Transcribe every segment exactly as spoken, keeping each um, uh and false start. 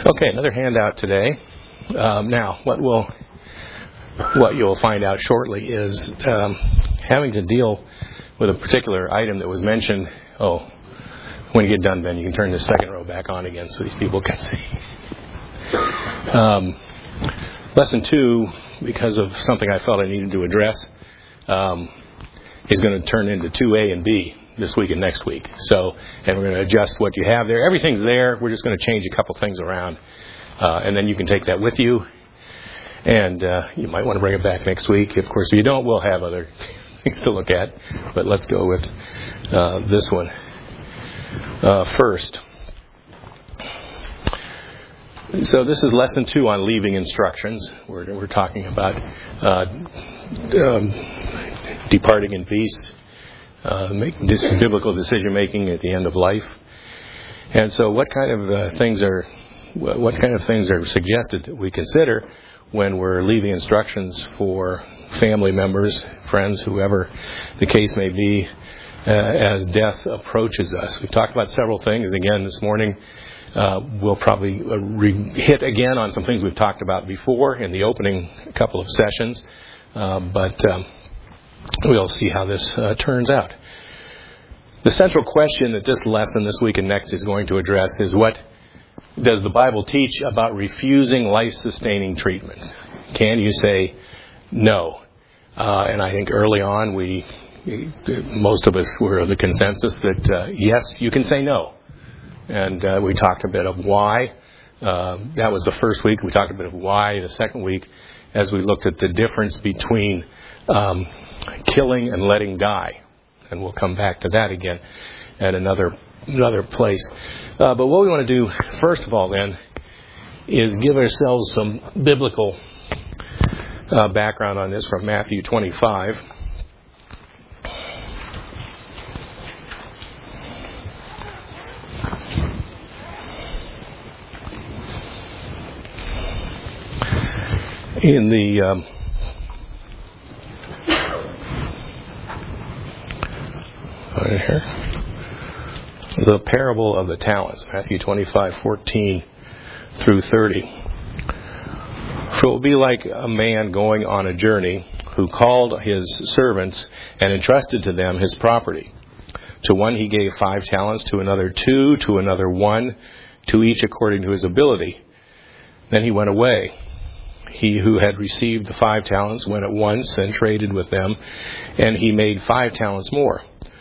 Okay, another handout today. Um, now, what we'll, what you'll find out shortly is um, having to deal with a particular item that was mentioned. Oh, when you get done, Ben, you can turn the second row back on again so these people can see. Um, lesson two, because of something I felt I needed to address, um, is going to turn into two A and B this week and next week. So, and we're going to adjust what you have there. Everything's there. We're just going to change a couple things around. Uh, and then you can take that with you. And uh, you might want to bring it back next week. Of course, if you don't, we'll have other things to look at. But let's go with uh, this one uh, first. So this is lesson two on leaving instructions. We're, we're talking about uh, um, departing in peace. Uh, make this biblical decision making at the end of life, and so what kind of uh, things are what kind of things are suggested that we consider when we're leaving instructions for family members, friends, whoever the case may be, uh, as death approaches us. We've talked about several things. Again, this morning uh, we'll probably uh, re- hit again on some things we've talked about before in the opening couple of sessions, uh, but. Um, We'll see how this uh, turns out. The central question that this lesson this week and next is going to address is, what does the Bible teach about refusing life-sustaining treatment? Can you say no? Uh, and I think early on we, most of us were of the consensus that uh, yes, you can say no. And uh, we talked a bit of why. Uh, that was the first week. We talked a bit of why the second week as we looked at the difference between um, killing and letting die, and we'll come back to that again at another another place. Uh, but what we want to do first of all, then, is give ourselves some biblical uh, background on this from Matthew twenty-five. In the um, Right here. The parable of the talents, Matthew twenty-five, fourteen through thirty. For it will be like a man going on a journey who called his servants and entrusted to them his property. To one he gave five talents, to another two, to another one, to each according to his ability. Then he went away. He who had received the five talents went at once and traded with them, and he made five talents more.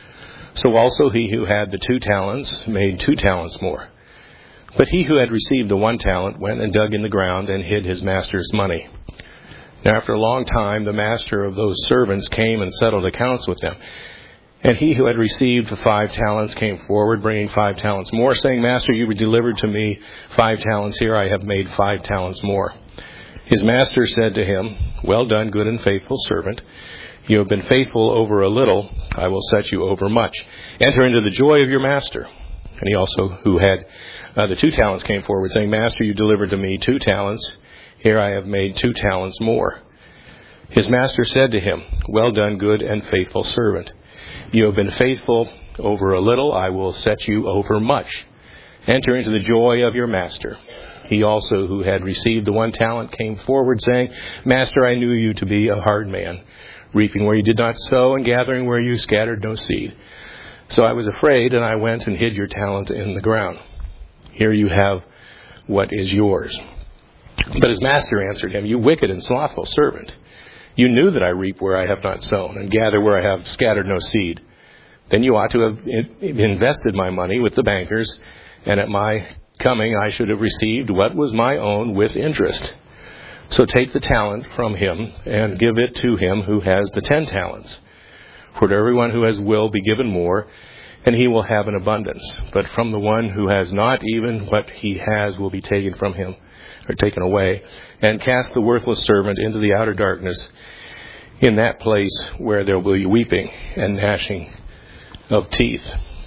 So also he who had the two talents made two talents more. But he who had received the one talent went and dug in the ground and hid his master's money. Now after a long time the master of those servants came and settled accounts with them. And he who had received the five talents came forward, bringing five talents more, saying, Master, you delivered to me five talents. Here I have made five talents more. His master said to him, Well done, good and faithful servant. You have been faithful over a little, I will set you over much. Enter into the joy of your master. And he also, who had uh, the two talents, came forward, saying, Master, you delivered to me two talents. Here I have made two talents more. His master said to him, Well done, good and faithful servant. You have been faithful over a little, I will set you over much. Enter into the joy of your master. He also, who had received the one talent, came forward, saying, Master, I knew you to be a hard man, reaping where you did not sow and gathering where you scattered no seed. So I was afraid, and I went and hid your talent in the ground. Here you have what is yours. But his master answered him, You wicked and slothful servant. You knew that I reap where I have not sown and gather where I have scattered no seed. Then you ought to have invested my money with the bankers, and at my coming I should have received what was my own with interest. So take the talent from him and give it to him who has the ten talents. For to everyone who has will be given more, and he will have an abundance. But from the one who has not, even what he has will be taken from him, or taken away. And cast the worthless servant into the outer darkness, in that place where there will be weeping and gnashing of teeth.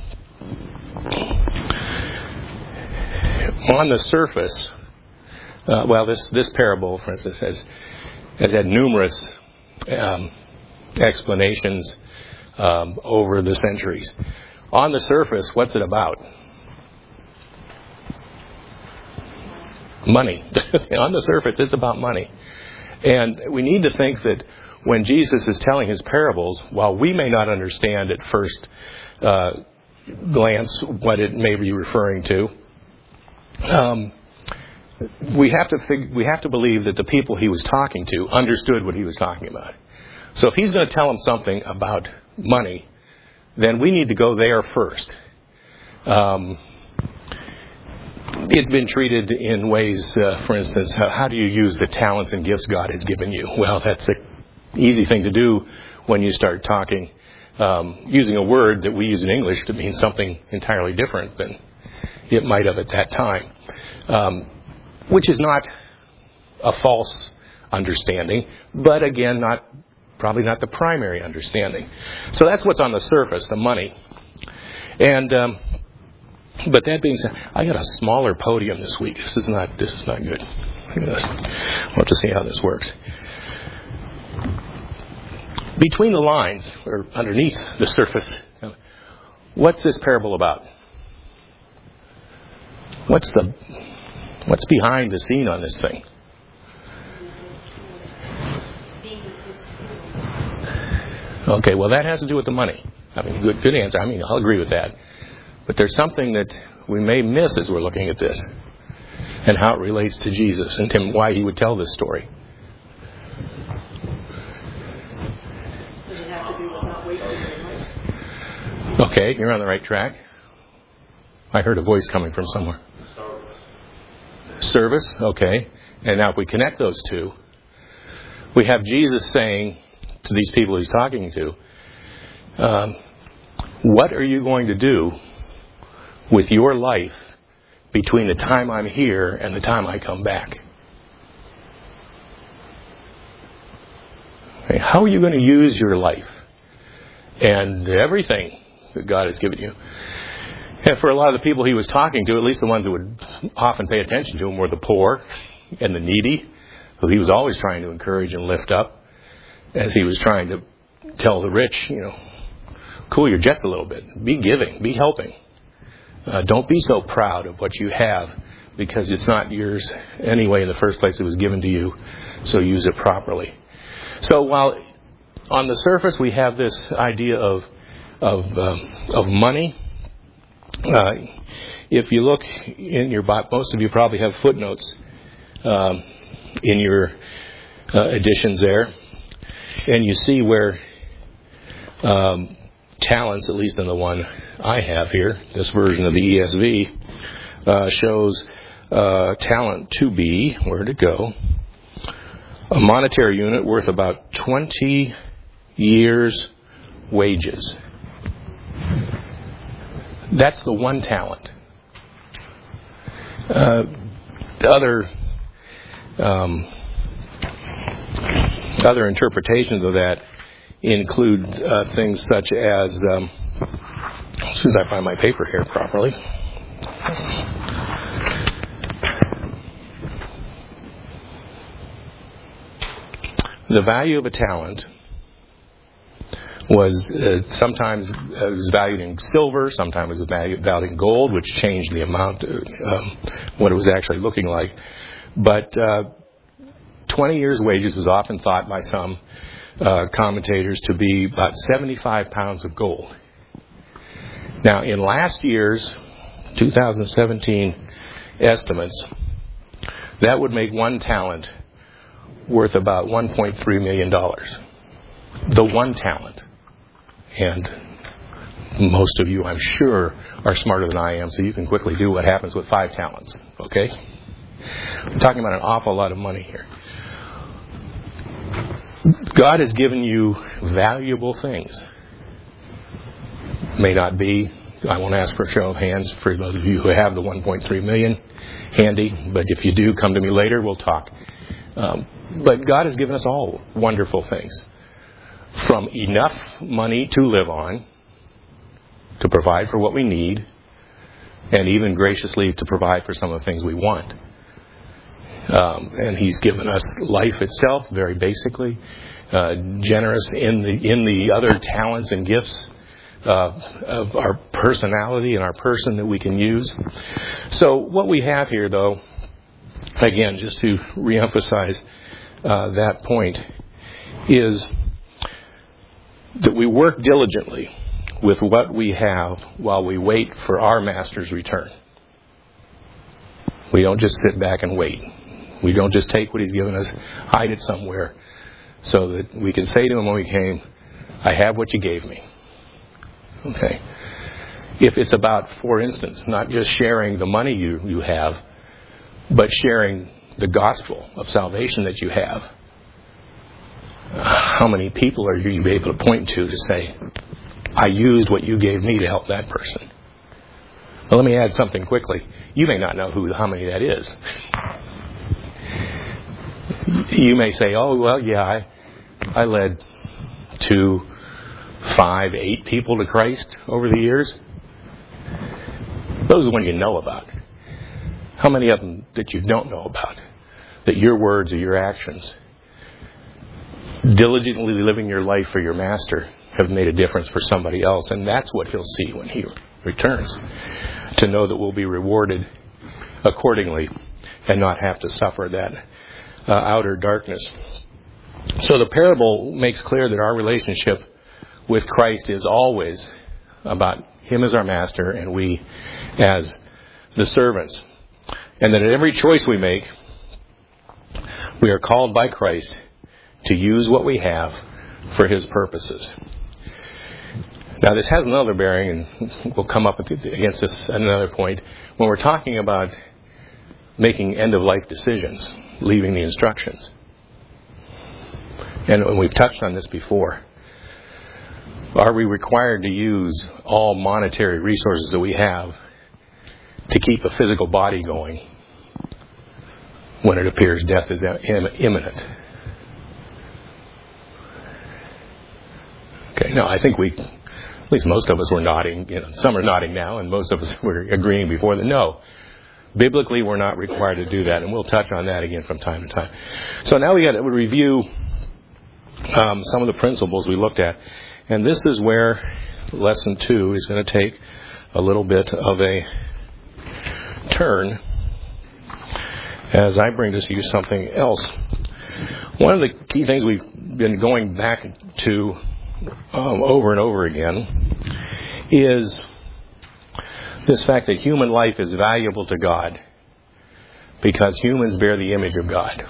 On the surface, Uh, well, this, this parable, for instance, has, has had numerous um, explanations um, over the centuries. On the surface, what's it about? money. On the surface, it's about money. And we need to think that when Jesus is telling his parables, while we may not understand at first uh, glance what it may be referring to, um, we have to fig- we have to believe that the people he was talking to understood what he was talking about. So if he's going to tell them something about money, then we need to go there first. Um, it's been treated in ways, uh, for instance, how, how do you use the talents and gifts God has given you? Well, that's an easy thing to do when you start talking, um, using a word that we use in English to mean something entirely different than it might have at that time, um, which is not a false understanding, but again, not probably not the primary understanding. So that's what's on the surface, the money. And um, but that being said, I got a smaller podium this week. This is not this is not good. We'll have to see how this works. Between the lines, or underneath the surface, what's this parable about? What's the what's behind the scene on this thing? Okay, well, that has to do with the money. I mean, good, good answer. I mean, I'll agree with that. But there's something that we may miss as we're looking at this, and how it relates to Jesus and him, why he would tell this story. Does it have to do with not wasting your money? Okay, you're on the right track. I heard a voice coming from somewhere. Service, okay. And now if we connect those two, we have Jesus saying to these people he's talking to, um, what are you going to do with your life between the time I'm here and the time I come back? Okay, how are you going to use your life and everything that God has given you? And for a lot of the people he was talking to, at least the ones that would often pay attention to him, were the poor and the needy, who he was always trying to encourage and lift up, as he was trying to tell the rich, you know, cool your jets a little bit. Be giving. Be helping. Uh, don't be so proud of what you have, because it's not yours anyway in the first place. It was given to you, so use it properly. So while on the surface we have this idea of of um, of money, uh, if you look in your Bible, most of you probably have footnotes um, in your uh, editions there. And you see where um, talents, at least in the one I have here, this version of the E S V, uh, shows uh, talent to be, where'd it go, a monetary unit worth about twenty years' wages. That's the one talent. Uh, the other... Um, Other interpretations of that include uh, things such as, um, as soon as I find my paper here properly, the value of a talent was uh, sometimes uh, was valued in silver, sometimes it was valued, valued in gold, which changed the amount, uh, um, what it was actually looking like. But uh, twenty years' wages was often thought by some uh, commentators to be about seventy-five pounds of gold. Now, in last year's two thousand seventeen estimates, that would make one talent worth about one point three million dollars. The one talent. And most of you, I'm sure, are smarter than I am, so you can quickly do what happens with five talents. Okay? We're talking about an awful lot of money here. God has given you valuable things. May not be, I won't ask for a show of hands for those of you who have the one point three million handy, but if you do, come to me later, we'll talk. Um, but God has given us all wonderful things. From enough money to live on, to provide for what we need, and even graciously to provide for some of the things we want. Um, and He's given us life itself, very basically, uh, generous in the in the other talents and gifts uh, of our personality and our person that we can use. So what we have here, though, again, just to reemphasize uh, that point, is that we work diligently with what we have while we wait for our Master's return. We don't just sit back and wait. We don't just take what He's given us, hide it somewhere, so that we can say to Him when we came, I have what you gave me. Okay. If it's about, for instance, not just sharing the money you, you have, but sharing the gospel of salvation that you have, how many people are you able to point to to say, I used what you gave me to help that person? Well, let me add something quickly. You may not know who, how many that is. You may say, oh, well, yeah, I, I led two, five, eight people to Christ over the years. Those are the ones you know about. How many of them that you don't know about? That your words or your actions, diligently living your life for your Master, have made a difference for somebody else. And that's what He'll see when He returns. To know that we'll be rewarded accordingly and not have to suffer that uh, outer darkness. So the parable makes clear that our relationship with Christ is always about Him as our Master and we as the servants. And that at every choice we make, we are called by Christ to use what we have for His purposes. Now this has another bearing, and we'll come up against this at another point, when we're talking about making end-of-life decisions, leaving the instructions. And we've touched on this before. Are we required to use all monetary resources that we have to keep a physical body going when it appears death is imminent? Okay, no, I think we, at least most of us were nodding, you know, some are nodding now, and most of us were agreeing before that no. Biblically, we're not required to do that, and we'll touch on that again from time to time. So now we got to review um, some of the principles we looked at. And this is where lesson two is going to take a little bit of a turn as I bring to you something else. One of the key things we've been going back to um, over and over again is this fact that human life is valuable to God because humans bear the image of God.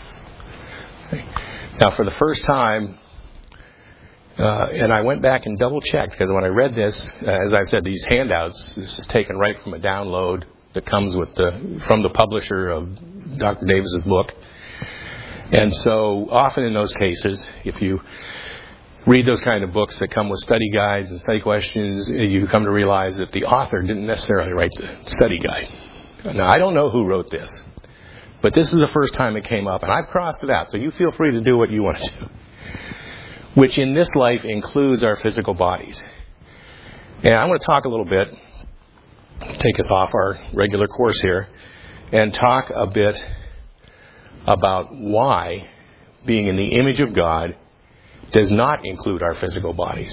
Now, for the first time, Uh, and I went back and double-checked, because when I read this, uh, as I said, these handouts, this is taken right from a download that comes with the from the publisher of Doctor Davis's book. And so often in those cases, if you read those kind of books that come with study guides and study questions, you come to realize that the author didn't necessarily write the study guide. Now, I don't know who wrote this, but this is the first time it came up, and I've crossed it out, so you feel free to do what you want to do. Which in this life includes our physical bodies. And I want to talk a little bit, take us off our regular course here, and talk a bit about why being in the image of God does not include our physical bodies.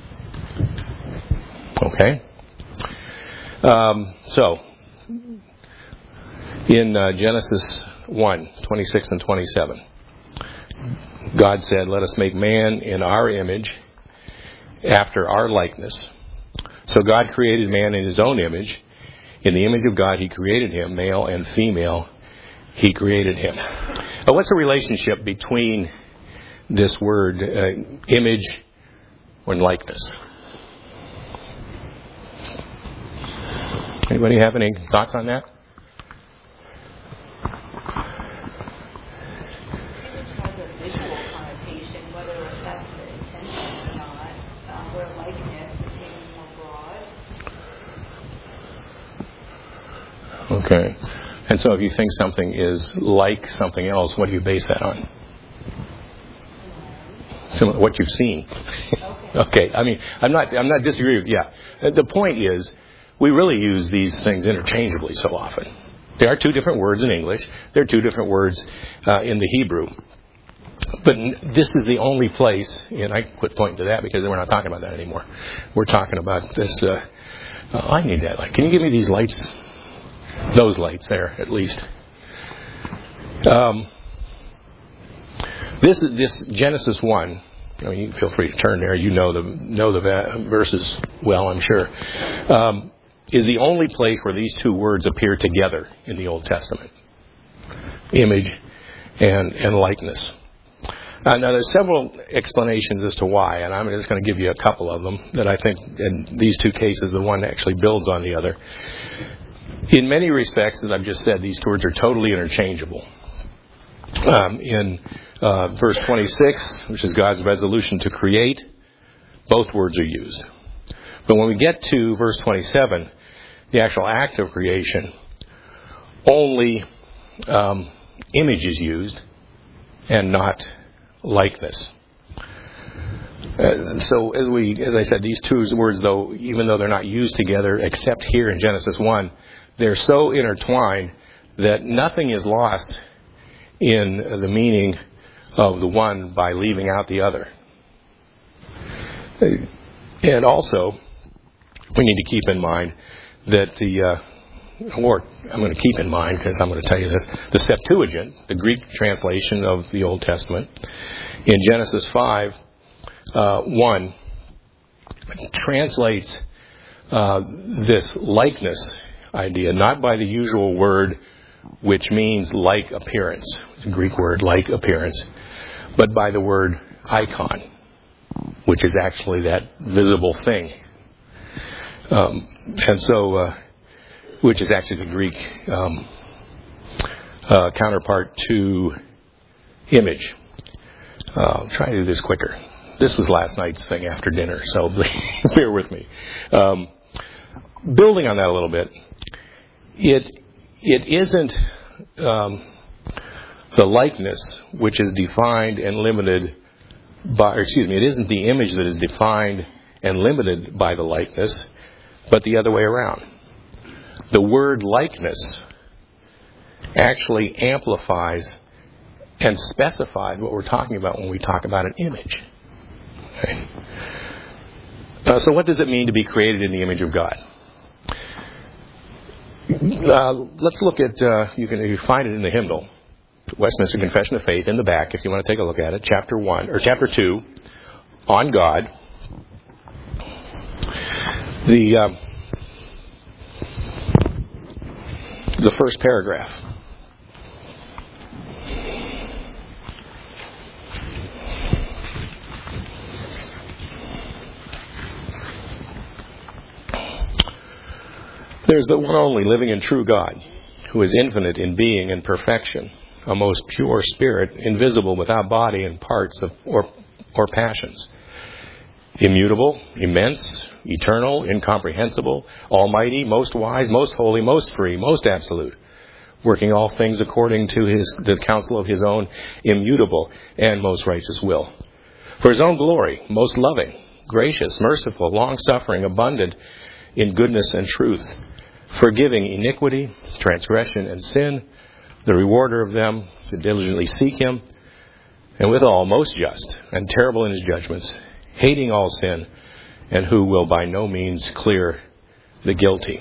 Okay? Um, so, in uh, Genesis one, twenty-six and twenty-seven, God said, let us make man in our image, after our likeness. So God created man in His own image. In the image of God, He created him, male and female, He created him. But what's the relationship between this word, uh, image and likeness? Anybody have any thoughts on that? Okay. And so if you think something is like something else, what do you base that on? Similar, what you've seen. Okay. Okay. I mean, I'm not, I'm not disagreeing with, yeah. The point is, we really use these things interchangeably so often. There are two different words in English. There are two different words uh, in the Hebrew. But this is the only place, and I quit pointing to that because we're not talking about that anymore. We're talking about this, uh, uh, I need that light. Can you give me these lights? Those lights there, at least. Um, this this Genesis one. I mean, you feel free to turn there. You know the know the verses well, I'm sure. Um, is the only place where these two words appear together in the Old Testament: image and and likeness. Uh, now, there's several explanations as to why, and I'm just going to give you a couple of them that I think, in these two cases, the one actually builds on the other. In many respects, as I've just said, these two words are totally interchangeable. Um, in uh, verse twenty-six, which is God's resolution to create, both words are used. But when we get to verse twenty-seven, the actual act of creation, only um, image is used and not likeness. Uh, so as we, as I said, these two words, though, even though they're not used together, except here in Genesis one, they're so intertwined that nothing is lost in the meaning of the one by leaving out the other. And also, we need to keep in mind that the, uh, or I'm going to keep in mind because I'm going to tell you this, the Septuagint, the Greek translation of the Old Testament, in Genesis five, uh, one, translates uh, this likeness idea not by the usual word which means like appearance, the Greek word like appearance, but by the word icon, which is actually that visible thing. Um, and so, uh, which is actually the Greek um, uh, counterpart to image. Uh, I'll try to do this quicker. This was last night's thing after dinner, so bear with me. Um, building on that a little bit, it it isn't um, the likeness which is defined and limited by, or excuse me, it isn't the image that is defined and limited by the likeness, but the other way around. The word likeness actually amplifies and specifies what we're talking about when we talk about an image. Okay. Uh, so what does it mean to be created in the image of God? Uh, let's look at, uh, you can you find it in the hymnal, Westminster Confession of Faith, in the back, if you want to take a look at it, chapter one, or chapter two, on God. The, uh, the first paragraph. There is but one only living and true God, who is infinite in being and perfection, a most pure spirit, invisible, without body and parts of, or, or passions, immutable, immense, eternal, incomprehensible, almighty, most wise, most holy, most free, most absolute, working all things according to his the counsel of his own immutable and most righteous will. For his own glory, most loving, gracious, merciful, long-suffering, abundant in goodness and truth, forgiving iniquity, transgression, and sin, the rewarder of them who diligently seek him, and withal most just and terrible in his judgments, hating all sin, and who will by no means clear the guilty.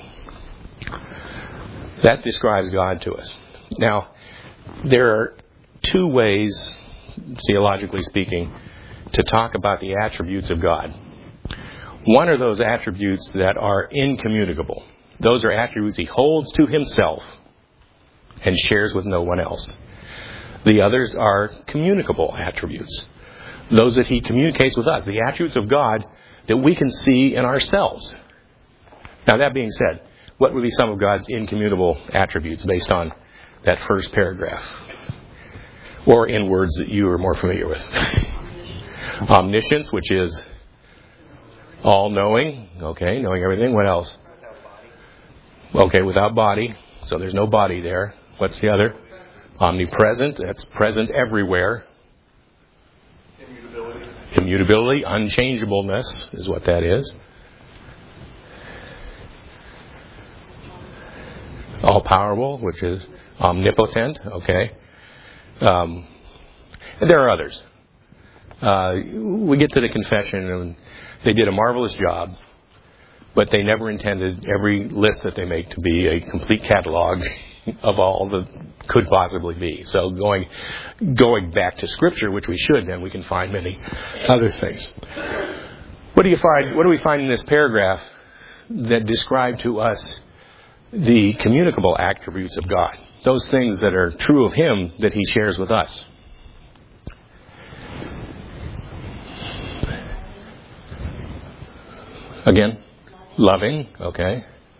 That describes God to us. Now, there are two ways, theologically speaking, to talk about the attributes of God. One are those attributes that are incommunicable. Those are attributes he holds to himself and shares with no one else. The others are communicable attributes. Those that he communicates with us, the attributes of God that we can see in ourselves. Now, that being said, what would be some of God's incommunicable attributes based on that first paragraph? Or in words that you are more familiar with? Omniscience, which is all-knowing. Okay, knowing everything. What else? Okay, without body. So there's no body there. What's the other? Omnipresent. That's present everywhere. Immutability. Immutability. Unchangeableness is what that is. All-powerful, which is omnipotent. Okay. Um, and there are others. Uh, we get to the confession and they did a marvelous job, but they never intended every list that they make to be a complete catalog of all that could possibly be. So going going back to Scripture, which we should, then we can find many other things. What do you find? What do we find in this paragraph that describe to us the communicable attributes of God? Those things that are true of Him that He shares with us. Again, loving, okay.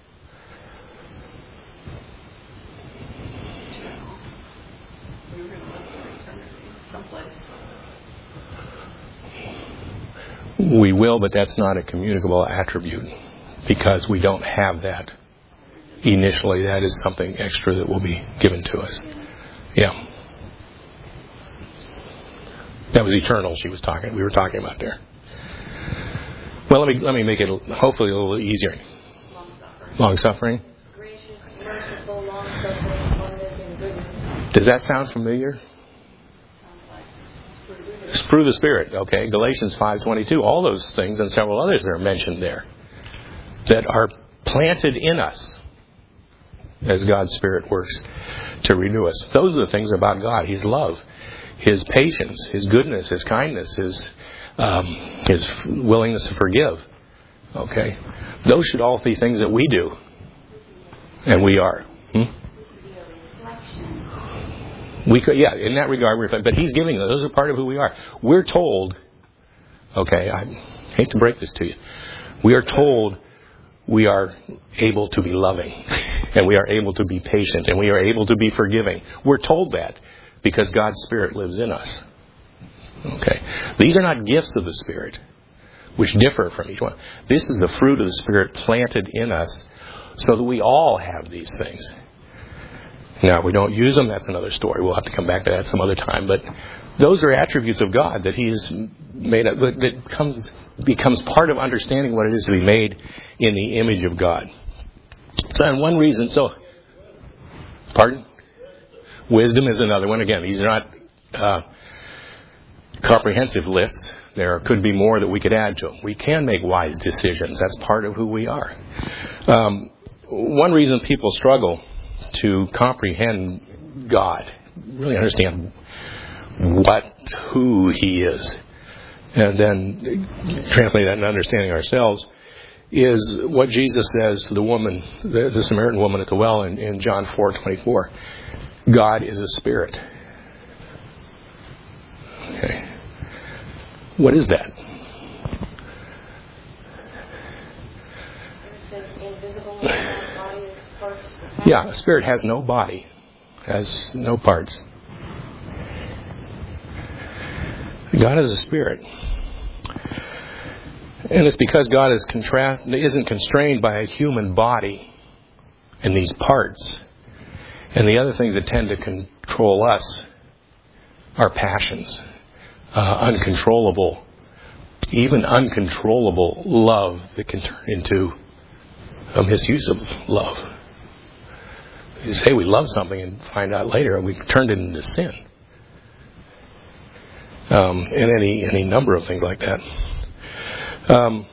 We will, but that's not a communicable attribute because we don't have that initially. That is something extra that will be given to us. Yeah. That was eternal she was talking, we were talking about there. Well, let me let me make it hopefully a little easier. Long suffering. Gracious, merciful, long suffering, abundant in goodness. Does that sound familiar? It's through the Spirit, okay. Galatians five twenty-two. All those things and several others that are mentioned there that are planted in us as God's Spirit works to renew us. Those are the things about God. His love, His patience, His goodness, His kindness, His um, His willingness to forgive. Okay, those should all be things that we do, and we are. Hmm? We could, yeah, in that regard, we're, but He's giving those. Those are part of who we are. We're told, okay, I hate to break this to you. We are told we are able to be loving, and we are able to be patient, and we are able to be forgiving. We're told that because God's Spirit lives in us. Okay, these are not gifts of the Spirit, which differ from each one. This is the fruit of the Spirit planted in us, so that we all have these things. Now, we don't use them, that's another story. We'll have to come back to that some other time. But those are attributes of God that He's made up, that comes, becomes part of understanding what it is to be made in the image of God. So, and one reason, so, pardon? Wisdom is another one. Again, these are not uh, comprehensive lists. There could be more that we could add to them. We can make wise decisions. That's part of who we are. Um, one reason people struggle to comprehend God, really understand what, who He is, and then translate that into understanding ourselves, is what Jesus says to the woman, the, the Samaritan woman at the well in, in John four twenty-four. God is a spirit. Okay. What is that? Yeah, a spirit has no body, has no parts. God is a spirit. And it's because God is contrast, isn't constrained by a human body and these parts. And the other things that tend to control us are passions, uh, uncontrollable, even uncontrollable love that can turn into a misuse of love. You say we love something and find out later we've turned it into sin. Um, and any any number of things like that. Um,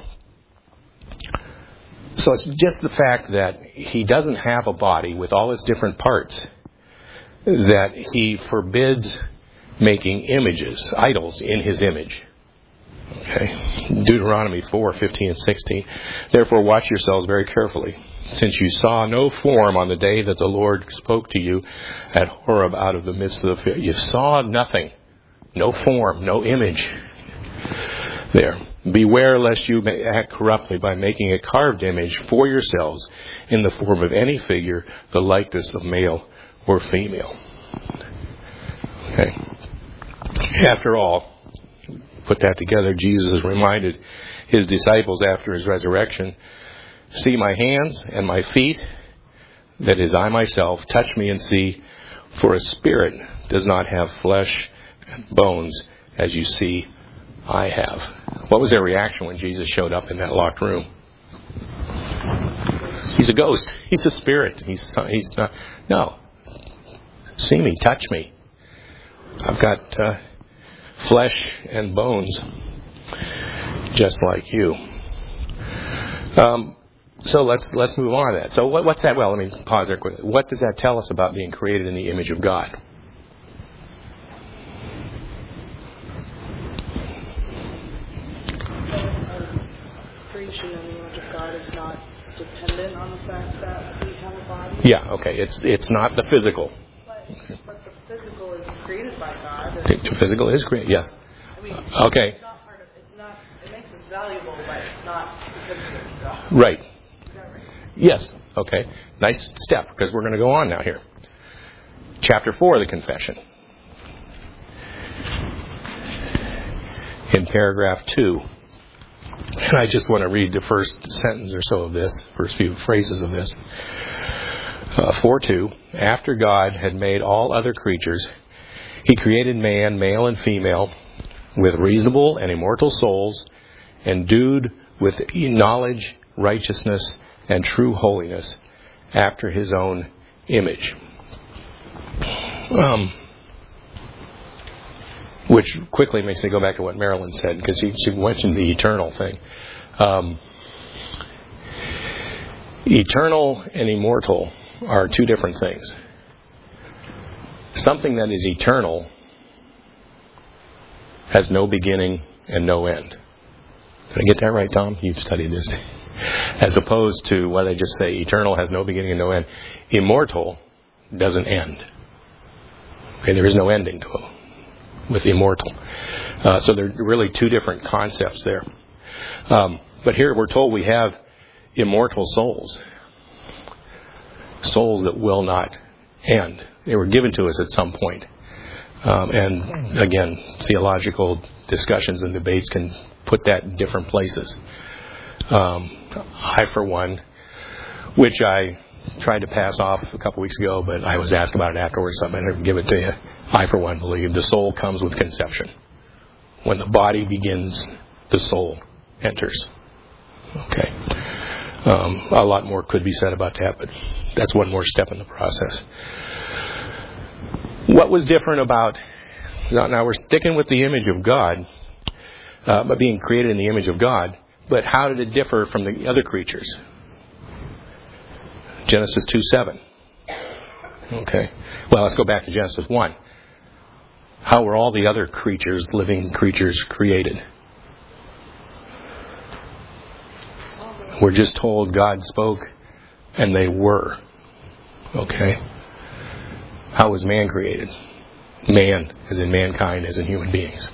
so it's just the fact that He doesn't have a body with all its different parts that He forbids making images, idols in His image. Okay. Deuteronomy four fifteen and sixteen. Therefore watch yourselves very carefully, since you saw no form on the day that the Lord spoke to you at Horeb out of the midst of the field. You saw nothing. No form, no image there. Beware lest you may act corruptly by making a carved image for yourselves in the form of any figure, the likeness of male or female. Okay. After all, put that together, Jesus has reminded His disciples after His resurrection, see my hands and my feet, that is I myself, touch me and see, for a spirit does not have flesh and bones as you see I have. What was their reaction when Jesus showed up in that locked room? He's a ghost. He's a spirit. He's he's not. No. See me. Touch me. I've got uh, flesh and bones, just like you. Um, So let's let's move on to that. So what, what's that? Well, let me pause there quickly. What does that tell us about being created in the image of God? Creation in the image of God is not dependent on the fact that we have a body. Yeah. Okay. It's it's not the physical. But, but the physical is created by God. The physical is created. Yes. I mean, okay. It's not part of, it's not, it makes us valuable, but it's not because of God. Right. Is that right? Yes. Okay. Nice step, because we're going to go on now here. Chapter four of the Confession. In paragraph two. And I just want to read the first sentence or so of this, first few phrases of this. Uh, four two. After God had made all other creatures, He created man, male and female, with reasonable and immortal souls, endued with knowledge, righteousness, and true holiness, after His own image. Um, which quickly makes me go back to what Marilyn said, because she, she mentioned the eternal thing. Um, eternal and immortal are two different things. Something that is eternal has no beginning and no end. Did I get that right, Tom? You've studied this. As opposed to what I just say, eternal has no beginning and no end. Immortal doesn't end. Okay, there is no ending to it with immortal. Uh, so there are really two different concepts there. Um, but here we're told we have immortal souls. Souls that will not end. They were given to us at some point. Um, and again, theological discussions and debates can put that in different places. Um, I, for one, which I tried to pass off a couple weeks ago, but I was asked about it afterwards, so I'm going to give it to you. I, for one, believe the soul comes with conception. When the body begins, the soul enters. Okay. Um, a lot more could be said about that, but that's one more step in the process. What was different about... Now, now we're sticking with the image of God, uh, but being created in the image of God, but how did it differ from the other creatures? Genesis two seven. Okay. Well, let's go back to Genesis one. How were all the other creatures, living creatures, created? We're just told God spoke and they were. Okay. How was man created? Man, as in mankind, as in human beings.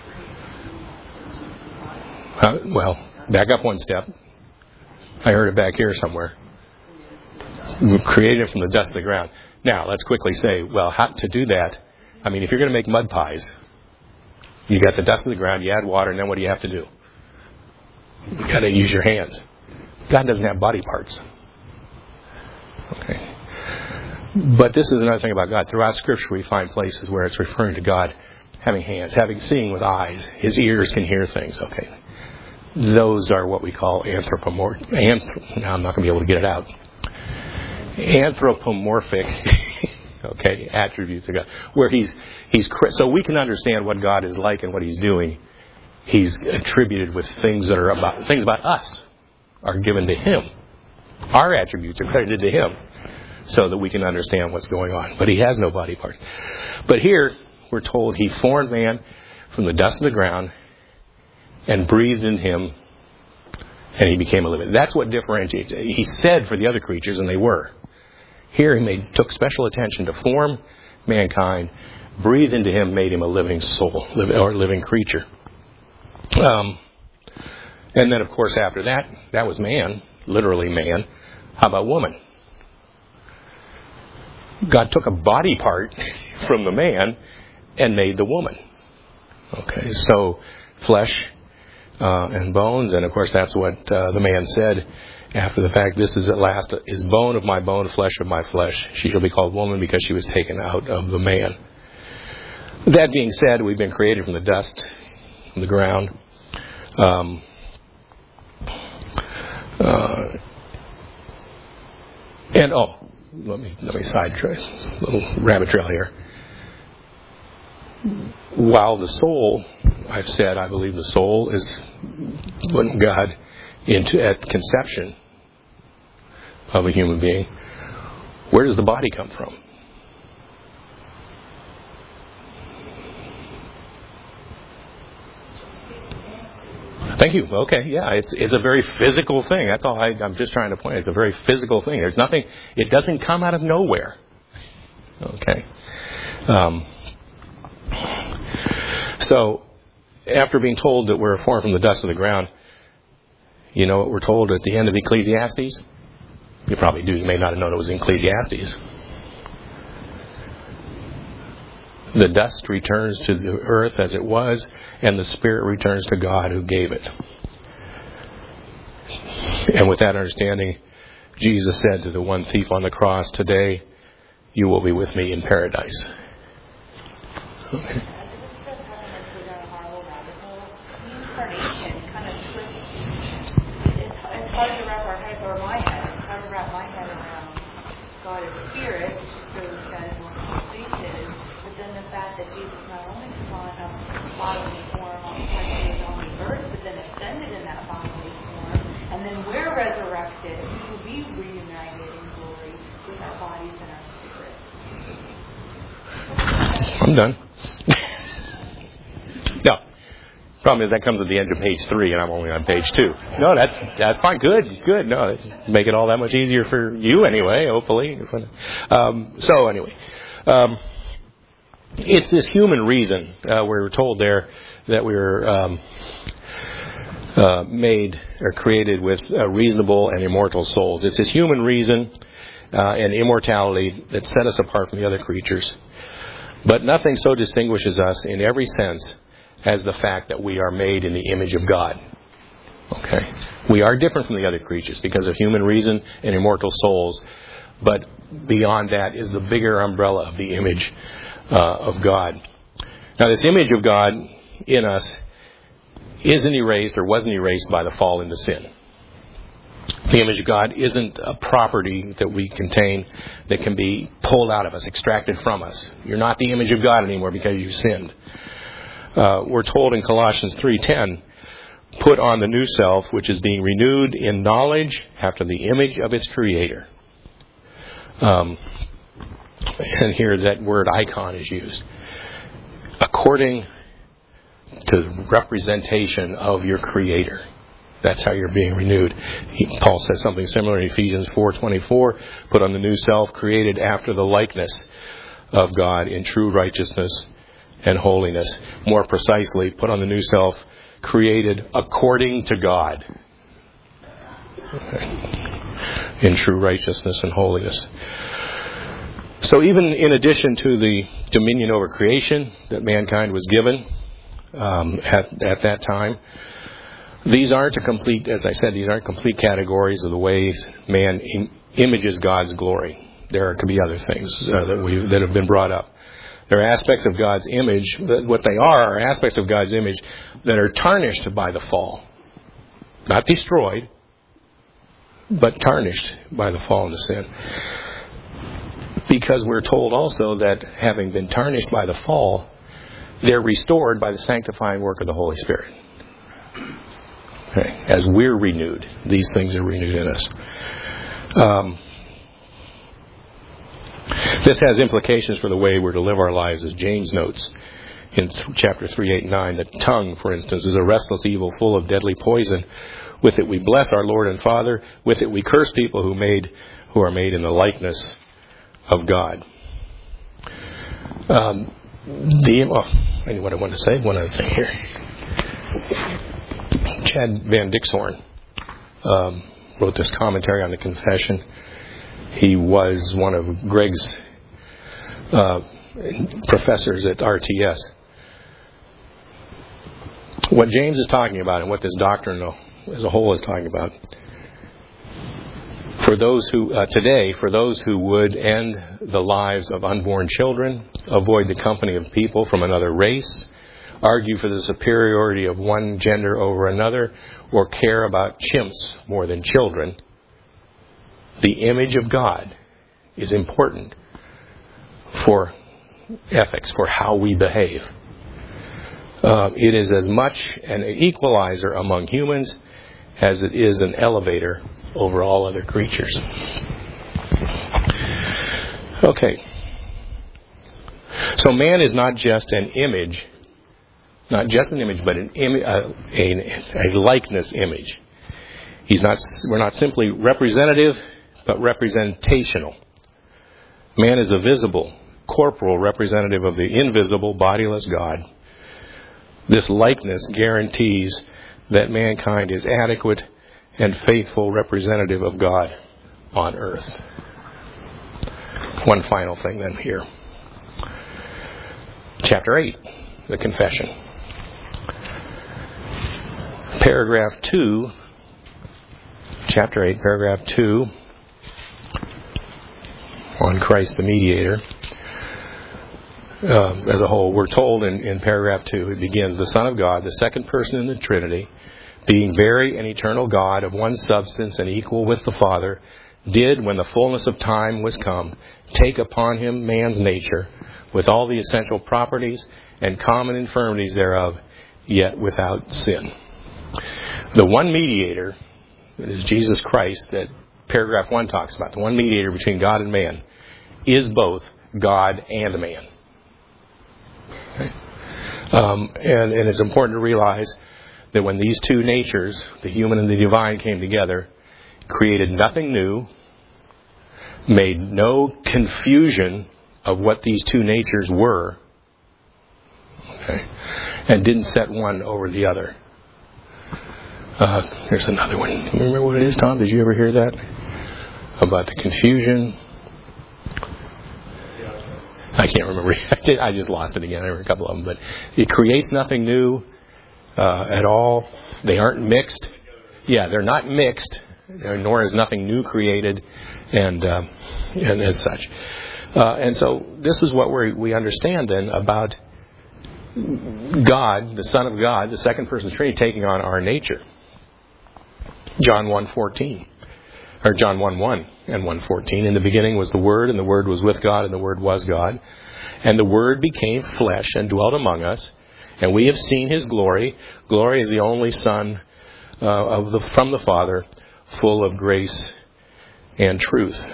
Uh, well, back up one step. I heard it back here somewhere. We created from the dust of the ground. Now, let's quickly say, well, how to do that? I mean, if you're going to make mud pies, you got the dust of the ground, you add water, and then what do you have to do? You got to use your hands. God doesn't have body parts. Okay. But this is another thing about God. Throughout Scripture, we find places where it's referring to God having hands, having seeing with eyes. His ears can hear things. Okay. Those are what we call anthropomorphic. Anthrop- now, I'm not going to be able to get it out. Anthropomorphic, okay, attributes of God, where he's he's so we can understand what God is like and what He's doing. He's attributed with things that are about things about us are given to Him. Our attributes are credited to Him, so that we can understand what's going on. But He has no body parts. But here we're told He formed man from the dust of the ground and breathed in him, and he became a living. That's what differentiates. He said for the other creatures, and they were. Here he made, took special attention to form mankind, breathed into him, made him a living soul, or living creature. Um, and then, of course, after that, that was man, literally man. How about woman? God took a body part from the man and made the woman. Okay, so flesh uh, and bones, and of course that's what uh, the man said after the fact. This is at last is bone of my bone, flesh of my flesh. She shall be called woman because she was taken out of the man. That being said, we've been created from the dust, from the ground. Um, uh, and oh, let me let me side trail, little rabbit trail here. While the soul, I've said, I believe the soul is when God into at conception of a human being, where does the body come from? Thank you. Okay, yeah, it's it's a very physical thing. That's all I, I'm just trying to point. It's a very physical thing. There's nothing. It doesn't come out of nowhere. Okay. Um, so, after being told that we're formed from the dust of the ground, you know what we're told at the end of Ecclesiastes? You probably do. You may not have known it was Ecclesiastes. The dust returns to the earth as it was, and the spirit returns to God who gave it. And with that understanding, Jesus said to the one thief on the cross, "Today you will be with me in paradise." Okay. Resurrected, we will be reunited in glory with our bodies and our spirits. I'm done. No. Problem is that comes at the end of page three, and I'm only on page two. No, that's that's fine. Good, good. No, make it all that much easier for you anyway. Hopefully. Um, so anyway, um, it's this human reason. Uh, we're told there that we're um, uh, made or created with uh, reasonable and immortal souls. It's this human reason uh, and immortality that set us apart from the other creatures. But nothing so distinguishes us in every sense as the fact that we are made in the image of God. Okay? We are different from the other creatures because of human reason and immortal souls. But beyond that is the bigger umbrella of the image uh, of God. Now, this image of God in us isn't erased or wasn't erased by the fall into sin. The image of God isn't a property that we contain that can be pulled out of us, extracted from us. You're not the image of God anymore because you sinned. Uh, we're told in Colossians three ten, put on the new self, which is being renewed in knowledge after the image of its creator. Um, and here that word icon is used. According to the representation of your creator. That's how you're being renewed. He, Paul says something similar in Ephesians four twenty-four. Put on the new self, created after the likeness of God in true righteousness and holiness. More precisely, put on the new self, created according to God. Okay. In true righteousness and holiness. So even in addition to the dominion over creation that mankind was given um, at, at that time, these aren't a complete, as I said, these aren't complete categories of the ways man im- images God's glory. There could be other things uh, that we that have been brought up. There are aspects of God's image, what they are are aspects of God's image that are tarnished by the fall. Not destroyed, but tarnished by the fall into sin. Because we're told also that having been tarnished by the fall, they're restored by the sanctifying work of the Holy Spirit. Okay. As we're renewed, these things are renewed in us. Um, this has implications for the way we're to live our lives, as James notes in th- chapter three, eight, nine. The tongue, for instance, is a restless evil full of deadly poison. With it we bless our Lord and Father. With it we curse people who made who are made in the likeness of God. Um, the well, I knew what I wanted to say. One other thing here. Chad Van Dixhoorn um, wrote this commentary on the Confession. He was one of Greg's uh, professors at R T S. What James is talking about and what this doctrine as a whole is talking about, for those who, uh, today, for those who would end the lives of unborn children, avoid the company of people from another race, argue for the superiority of one gender over another, or care about chimps more than children, the image of God is important for ethics, for how we behave. Uh, it is as much an equalizer among humans as it is an elevator over all other creatures. Okay. So man is not just an image, not just an image, but an Im- uh, a, a likeness image. He's not. We're not simply representative, but representational. Man is a visible, corporal representative of the invisible, bodiless God. This likeness guarantees that mankind is adequate and faithful representative of God on earth. One final thing then here. Chapter eight, the confession. Paragraph two, chapter eight, paragraph two, on Christ the mediator. Uh, as a whole, we're told in, in paragraph two, it begins, the Son of God, the second person in the Trinity, being very and eternal God of one substance and equal with the Father, did, when the fullness of time was come, take upon him man's nature, with all the essential properties and common infirmities thereof, yet without sin. The one mediator, that is Jesus Christ, that paragraph one talks about, the one mediator between God and man, is both God and man. Okay. Um, and, and it's important to realize that when these two natures, the human and the divine, came together, created nothing new, made no confusion of what these two natures were, okay, and didn't set one over the other. Uh, there's another one. You remember what it is, Tom? Did you ever hear that? About the confusion? I can't remember. I just lost it again. I heard a couple of them. But it creates nothing new uh, at all. They aren't mixed. Yeah, they're not mixed, nor is nothing new created, and uh, and as such. Uh, and so this is what we we understand then about God, the Son of God, the second person of the Trinity, taking on our nature. John one fourteen. Or John one one and one fourteen. In the beginning was the Word, and the Word was with God, and the Word was God. And the Word became flesh and dwelt among us, and we have seen His glory. Glory is the only Son uh, of the from the Father, full of grace and truth.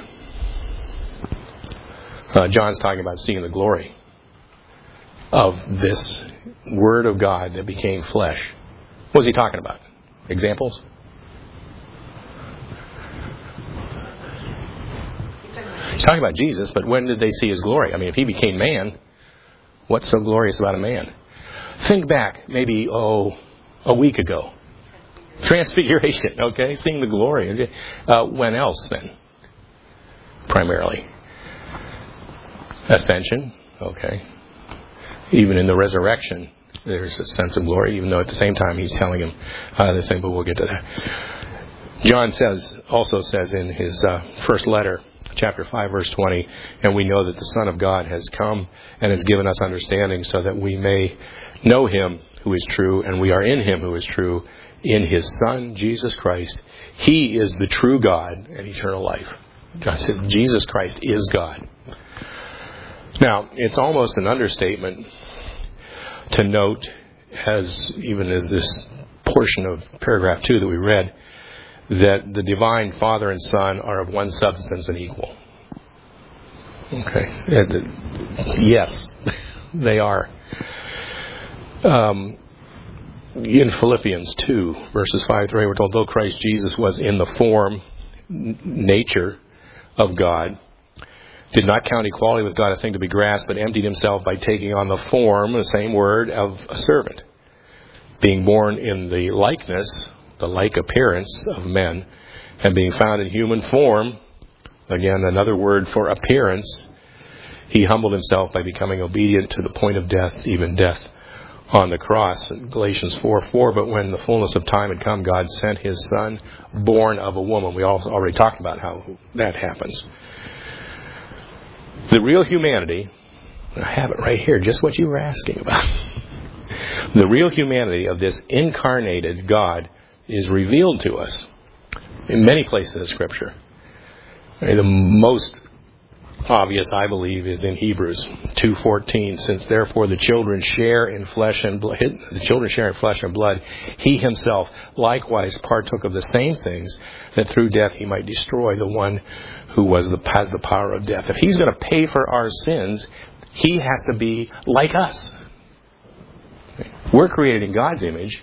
Uh, John's talking about seeing the glory of this Word of God that became flesh. What was he talking about? Examples? He's talking about Jesus, but when did they see His glory? I mean, if He became man, what's so glorious about a man? Think back, maybe, oh, a week ago. Transfiguration, okay? Seeing the glory. Uh, when else, then? Primarily. Ascension, okay. Even in the resurrection, there's a sense of glory, even though at the same time He's telling him uh, this thing, but we'll get to that. John says, also says in his uh, first letter, chapter five, verse twenty, and we know that the Son of God has come and has given us understanding so that we may know Him who is true, and we are in Him who is true, in His Son, Jesus Christ. He is the true God and eternal life. God said Jesus Christ is God. Now, it's almost an understatement to note, as even as this portion of paragraph two that we read, that the divine Father and Son are of one substance and equal. Okay. Yes, they are. Um, in Philippians two, verses five through eight, we're told, though Christ Jesus was in the form, n- nature of God, did not count equality with God a thing to be grasped, but emptied Himself by taking on the form, the same word, of a servant, being born in the likeness, the like appearance of men, and being found in human form, again another word for appearance, He humbled Himself by becoming obedient to the point of death, even death on the cross. In Galatians four four, but when the fullness of time had come, God sent His Son, born of a woman. We all already talked about how that happens. The real humanity, I have it right here, just what you were asking about. The real humanity of this incarnated God is revealed to us in many places of Scripture. The most obvious, I believe, is in Hebrews two fourteen. Since therefore the children share in flesh and blood, the children share in flesh and blood, he himself likewise partook of the same things, that through death he might destroy the one who was the has the power of death. If he's going to pay for our sins, he has to be like us. We're created in God's image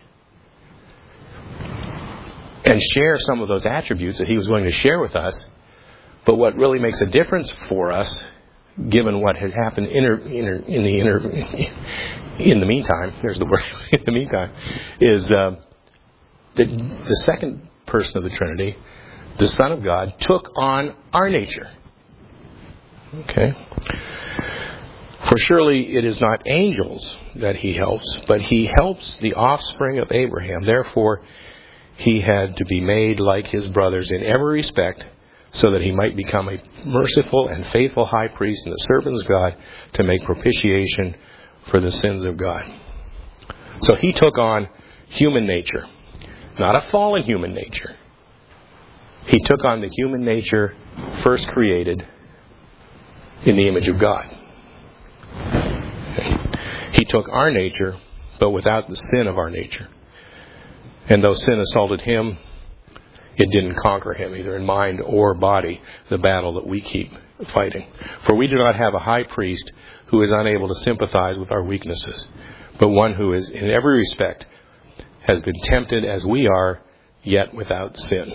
and share some of those attributes that he was willing to share with us. But what really makes a difference for us, given what has happened inter, inter, in the inter, in the meantime, there's the word, in the meantime, is uh, that the second person of the Trinity, the Son of God, took on our nature. Okay? For surely it is not angels that he helps, but he helps the offspring of Abraham. Therefore, he had to be made like his brothers in every respect, so that he might become a merciful and faithful high priest in the servants of God to make propitiation for the sins of God. So he took on human nature, not a fallen human nature. He took on the human nature first created in the image of God. Okay. He took our nature, but without the sin of our nature. And though sin assaulted him, it didn't conquer him, either in mind or body, the battle that we keep fighting. For we do not have a high priest who is unable to sympathize with our weaknesses, but one who is in every respect has been tempted as we are, yet without sin.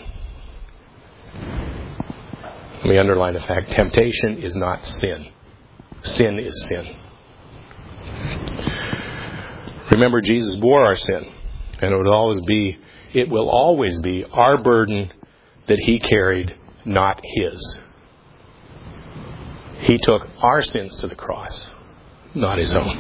Let me underline the fact, temptation is not sin. Sin is sin. Remember, Jesus bore our sin, and it would always be It will always be our burden that he carried, not his. He took our sins to the cross, not his own.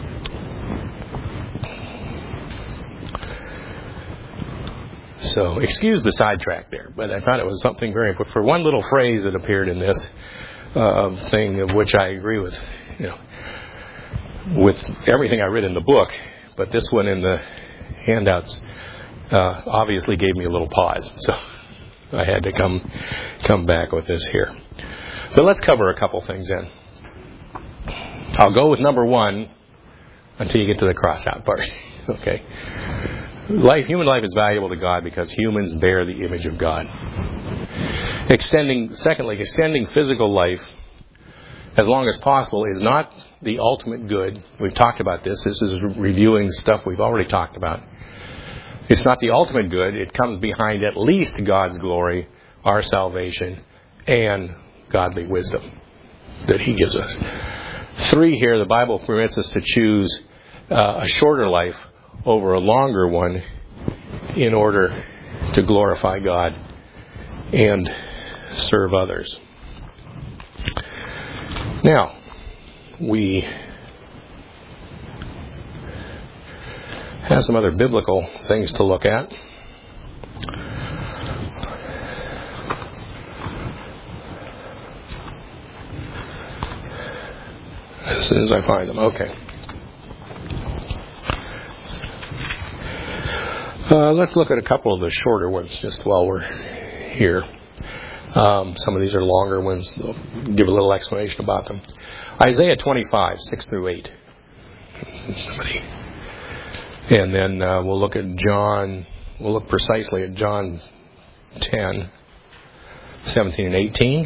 So, excuse the sidetrack there, but I thought it was something very important. For one little phrase that appeared in this uh, thing, of which I agree with, you know, with everything I read in the book, but this one in the handouts Uh, obviously gave me a little pause, so I had to come come back with this here. But let's cover a couple things then. I'll go with number one until you get to the cross out part. Okay. Life, human life is valuable to God because humans bear the image of God. Extending, secondly, extending physical life as long as possible is not the ultimate good. We've talked about this. This is reviewing stuff we've already talked about. It's not the ultimate good. It comes behind at least God's glory, our salvation, and godly wisdom that he gives us. Three here, the Bible permits us to choose uh, a shorter life over a longer one in order to glorify God and serve others. Now, we have some other biblical things to look at. As soon as I find them. Okay. Uh, let's look at a couple of the shorter ones just while we're here. Um, some of these are longer ones. I'll give a little explanation about them. Isaiah twenty-five, six through eight. Somebody. And then uh, we'll look at John, we'll look precisely at John ten, seventeen and eighteen.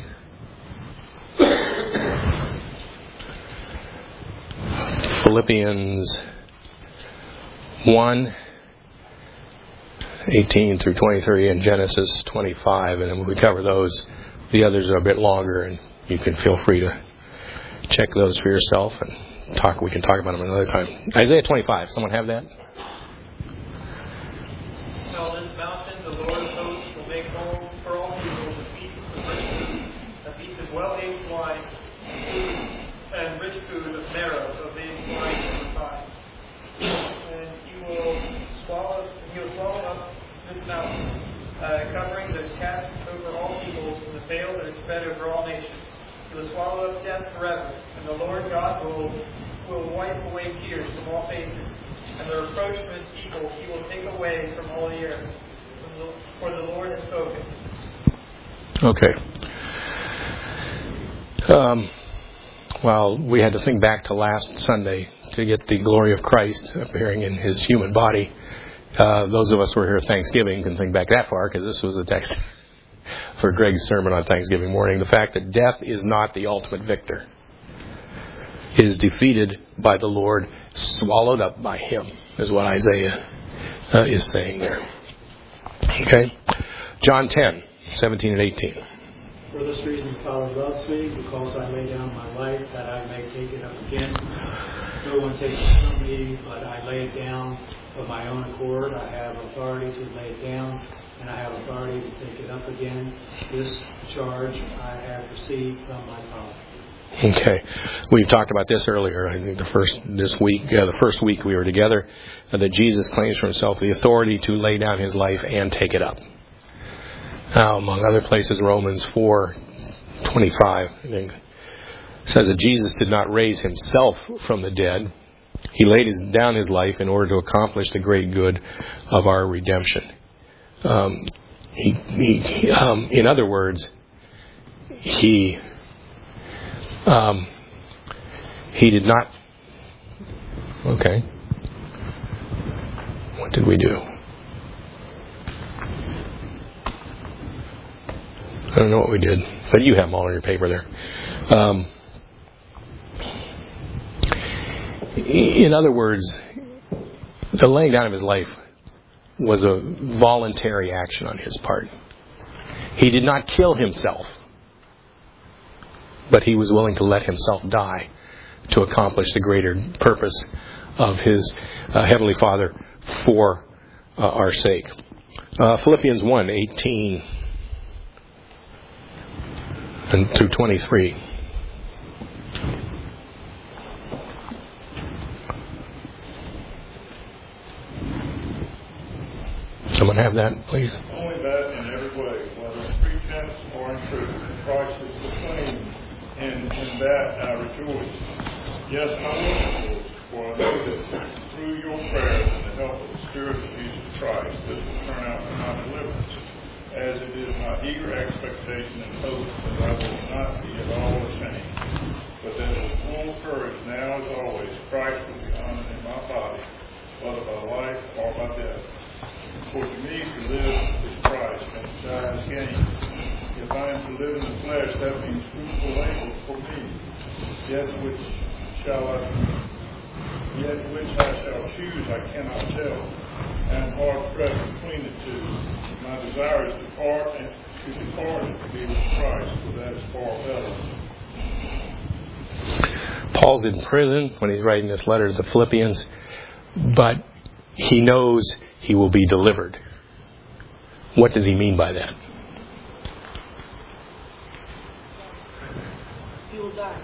Philippians one, eighteen through twenty-three, and Genesis twenty-five. And then when we cover those, the others are a bit longer, and you can feel free to check those for yourself and talk. We can talk about them another time. Isaiah twenty-five, someone have that? Uh, covering that is cast over all peoples, and the veil that is spread over all nations. He will swallow up death forever, and the Lord God will will wipe away tears from all faces, and the reproach of his people he will take away from all the earth. For the Lord has spoken. Okay. Um, Well, we had to think back to last Sunday to get the glory of Christ appearing in his human body. Uh, those of us who were here at Thanksgiving can think back that far, because this was a text for Greg's sermon on Thanksgiving morning. The fact that death is not the ultimate victor, is defeated by the Lord, swallowed up by him, is what Isaiah uh, is saying there. Okay? John ten, seventeen and eighteen. For this reason the Father loves me, because I lay down my life, that I may take it up again. No one takes it from me, but I lay it down of my own accord. I have authority to lay it down, and I have authority to take it up again. This charge I have received from my Father. Okay, we've talked about this earlier. I think the first this week, uh, the first week we were together, uh, that Jesus claims for himself the authority to lay down his life and take it up. Now, among other places, Romans four twenty-five, I think, says that Jesus did not raise himself from the dead. He laid his, down his life in order to accomplish the great good of our redemption. Um, he, he, um, in other words, he um, he did not. Okay, what did we do? I don't know what we did, but you have them all on your paper there. Um, in other words, the laying down of his life was a voluntary action on his part. He did not kill himself, but he was willing to let himself die to accomplish the greater purpose of his uh, Heavenly Father for uh, our sake. Uh, Philippians one eighteen and through twenty-three. Someone have that, please? Only that in every way, whether in pretense or in truth, Christ is supreme, and in that I rejoice. Yes, I will rejoice, for I know that through your prayers and the help of the Spirit of Jesus Christ, this will turn out for my deliverance, as it is my eager expectation and hope that I will not be at all ashamed, but that with full courage now as always, Christ will be honored in my body, whether by life or by death. For to me to live is Christ, and to die is gain. If I am to live in the flesh, that means fruitful labor for me. Yet which shall I, yet which I shall choose, I cannot tell. I am hard pressed between the two. My desire is to depart and to depart and to be with Christ, for that is far better. Paul's in prison when he's writing this letter to the Philippians, but he knows he will be delivered. What does he mean by that? He will die.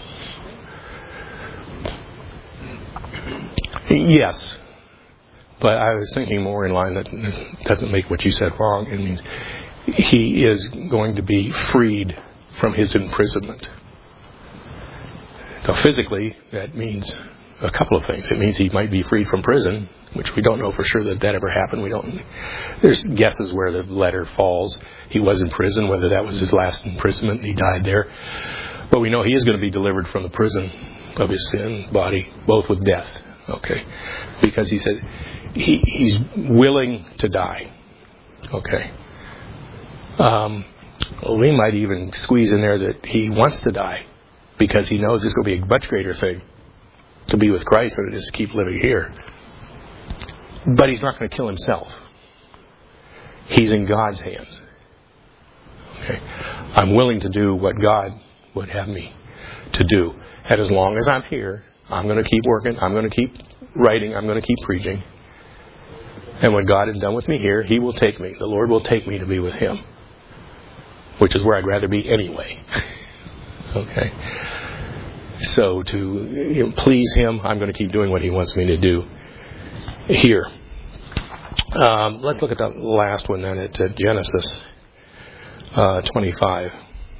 Yes. But I was thinking more in line that doesn't make what you said wrong. It means he is going to be freed from his imprisonment. Now, physically, that means a couple of things. It means he might be freed from prison, which we don't know for sure that that ever happened. We don't. There's guesses where the letter falls. He was in prison, whether that was his last imprisonment and he died there. But we know he is going to be delivered from the prison of his sin body, both with death. Okay, because he said he, he's willing to die. Okay. Um, we might even squeeze in there that he wants to die because he knows it's going to be a much greater thing to be with Christ than it is to keep living here. But he's not going to kill himself. He's in God's hands. Okay. I'm willing to do what God would have me to do. And as long as I'm here, I'm going to keep working. I'm going to keep writing. I'm going to keep preaching. And when God is done with me here, He will take me. The Lord will take me to be with Him, which is where I'd rather be anyway. Okay. So to you know, please Him, I'm going to keep doing what He wants me to do here. Um, let's look at the last one then at uh, Genesis uh, twenty-five.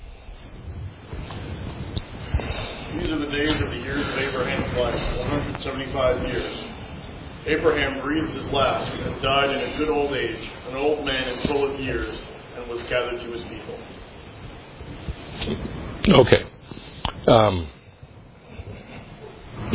These are the days of the years of Abraham's life, one hundred seventy-five years. Abraham breathed his last and died in a good old age, an old man and full of years, and was gathered to his people. Okay. Um,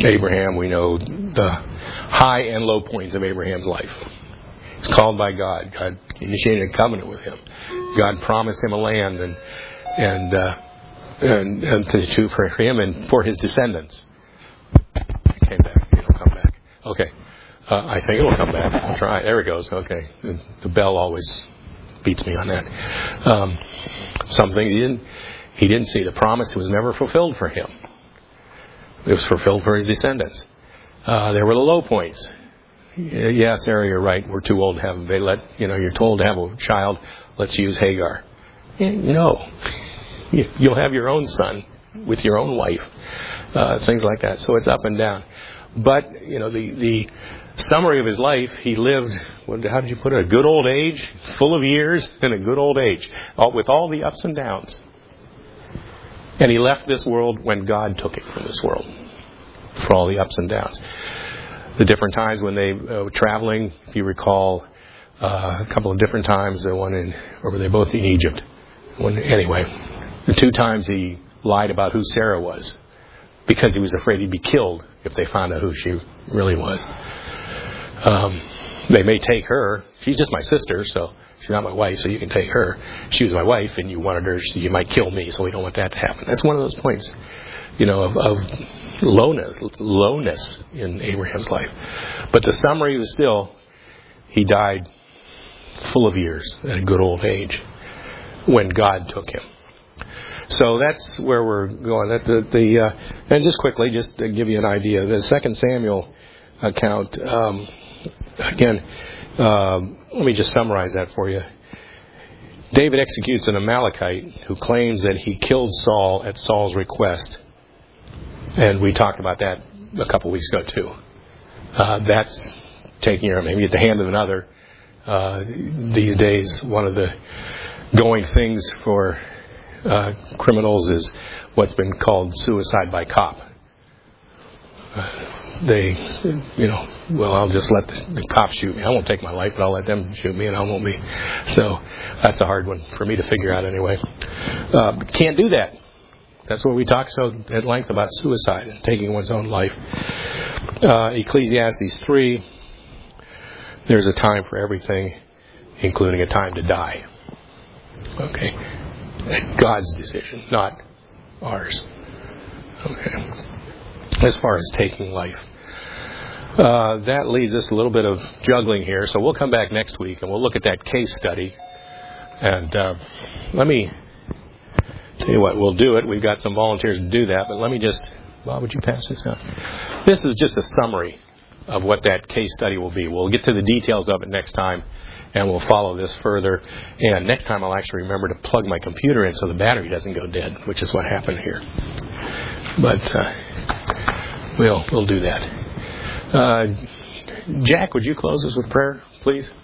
Abraham, we know the high and low points of Abraham's life. He's called by God. God initiated a covenant with him. God promised him a land and and uh, and, and to, to for him and for his descendants. It came back. It'll come back. Okay. Uh, I think it'll come back. I'll try. There it goes. Okay. The, the bell always beats me on that. Um, some things he didn't he didn't see. The promise was never fulfilled for him. It was fulfilled for his descendants. Uh, there were the low points. Yeah, Sarah, you're right. We're too old to have. They let you know. You're told to have a child. Let's use Hagar. No, you'll have your own son with your own wife. Uh, things like that. So it's up and down. But you know the the summary of his life. He lived. How did you put it? A good old age, full of years, and a good old age, all, with all the ups and downs. And he left this world when God took him from this world, for all the ups and downs. The different times when they uh, were traveling, if you recall, uh, a couple of different times. The one in, or were they both in Egypt? When, anyway, the two times he lied about who Sarah was, because he was afraid he'd be killed if they found out who she really was. Um, they may take her. She's just my sister, so she's not my wife, so you can take her. She was my wife, and you wanted her, so you might kill me, so we don't want that to happen. That's one of those points, you know, of, of lowness, lowness in Abraham's life. But the summary was still, he died full of years at a good old age when God took him. So that's where we're going. That the, the uh, and just quickly, just to give you an idea, the Second Samuel account. Um, again, um, let me just summarize that for you. David executes an Amalekite who claims that he killed Saul at Saul's request, and we talked about that a couple weeks ago too. Uh, that's taking your maybe at the hand of another. Uh, these days, one of the going things for uh, criminals is what's been called suicide by cop. Uh, they, you know, well, I'll just let the, the cops shoot me. I won't take my life, but I'll let them shoot me, and I won't be. So that's a hard one for me to figure out anyway. Uh, but can't do that. That's what we talk so at length about suicide and taking one's own life. Uh, Ecclesiastes three. There's a time for everything, including a time to die. Okay. God's decision, not ours. Okay. As far as taking life. Uh, that leaves us a little bit of juggling here, so we'll come back next week and we'll look at that case study. And uh, let me tell you what, we'll do it. We've got some volunteers to do that, but let me just, Bob, would you pass this out? This is just a summary of what that case study will be. We'll get to the details of it next time, and we'll follow this further. And next time I'll actually remember to plug my computer in so the battery doesn't go dead, which is what happened here. But uh, we'll we'll do that. Uh, Jack, would you close us with prayer, please?